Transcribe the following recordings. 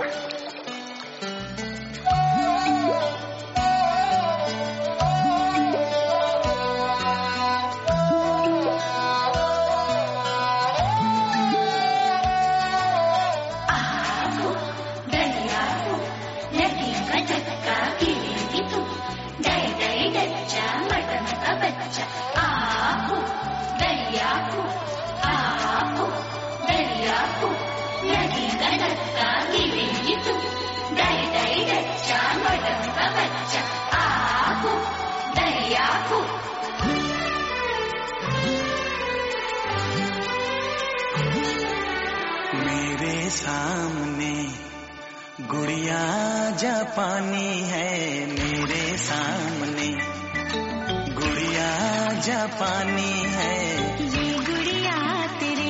मेरे सामने गुड़िया जापानी है, मेरे सामने गुड़िया जापानी है। ये गुड़िया तेरे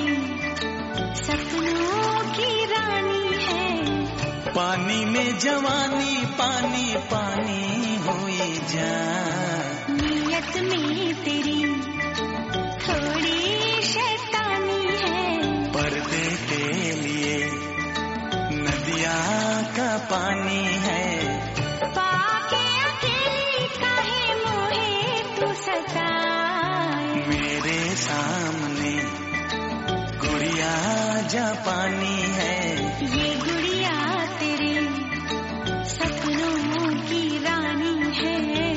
सपनों की रानी है। पानी में जवानी पानी पानी हुई जा। नियत में तेरी थोड़ी शैतानी है। पर्दे के लिए नदिया का पानी है। पाके अकेली काहे मोहे तू सताए। मेरे सामने गुड़िया जापानी है। ये गुड़िया तेरे सपनों की रानी है।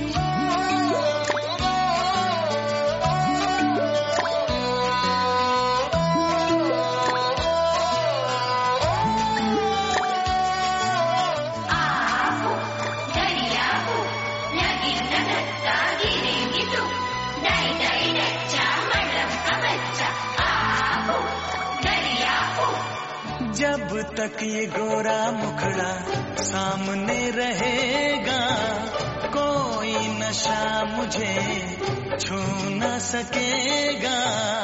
जब तक ये गोरा मुखड़ा सामने रहेगा, कोई नशा मुझे छू न सकेगा।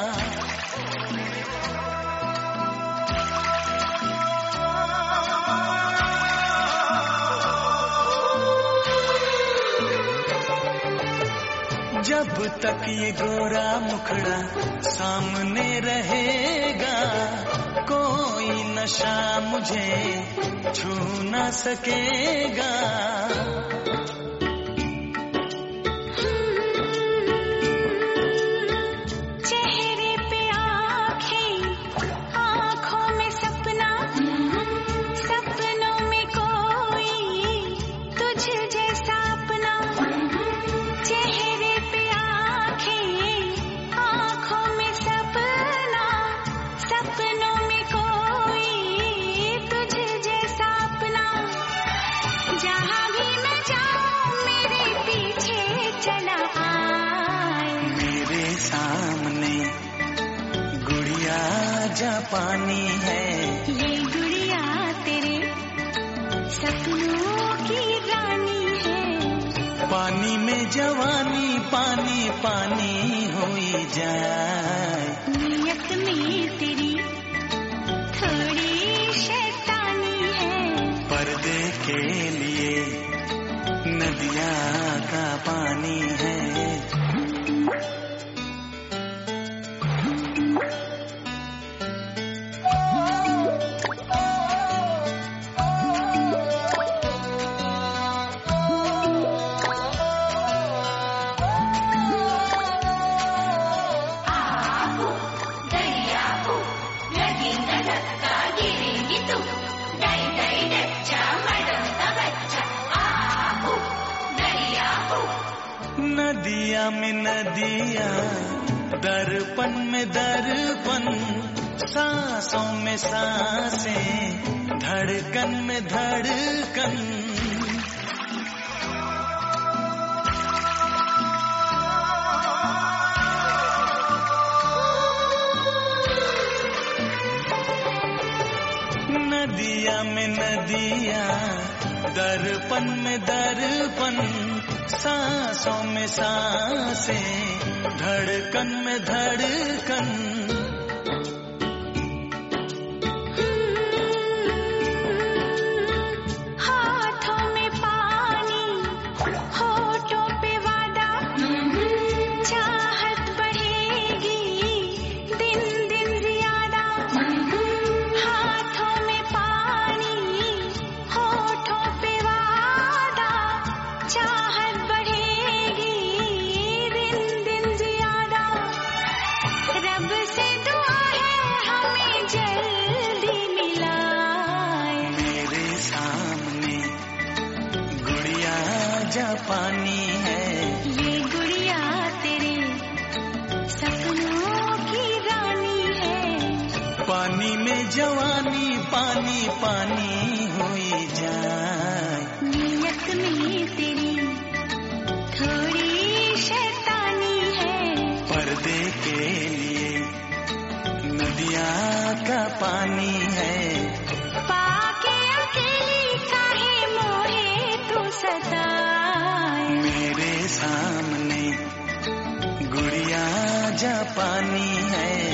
जब तक ये गोरा मुखड़ा सामने रहेगा, कोई नशा मुझे छू न सकेगा। चेहरे पे आँखें, आँखों में सपना, सपनों में कोई तुझ जैसा अपना। चेहरे पे आँखें, आँखों में सपना, सपनों में कोई तुझ जैसा अपना। जहाँ भी मैं जाऊँ मेरे पीछे चला आए। मेरे सामने गुड़िया जापानी है। ये गुड़िया तेरे सपनों की रानी है। पानी में जवानी पानी पानी हुई जाए। नियत में तेरी थोड़ी शैतानी है। पर्दे के लिए नदिया का पानी है। नदिया में नदिया, दर्पण में दर्पण, सांसों में सांसें, धड़कन में धड़कन। नदिया में नदिया, दर्पण में दर्पण, सांसों में सांसें, धड़कन में धड़कन। हाथों में पानी, होठों पे वादा, चाहत बढ़ेगी दिन दिन ज्यादा। हाथों में पानी, जापानी है। ये गुड़िया तेरे सपनों की रानी है। पानी में जवानी पानी पानी हुई जाए। नियत में तेरी थोड़ी शैतानी है। पर्दे के लिए नदियाँ का पानी है। पाके अकेली काहे मोहे तू सताए। मेरे सामने गुड़िया जापानी है।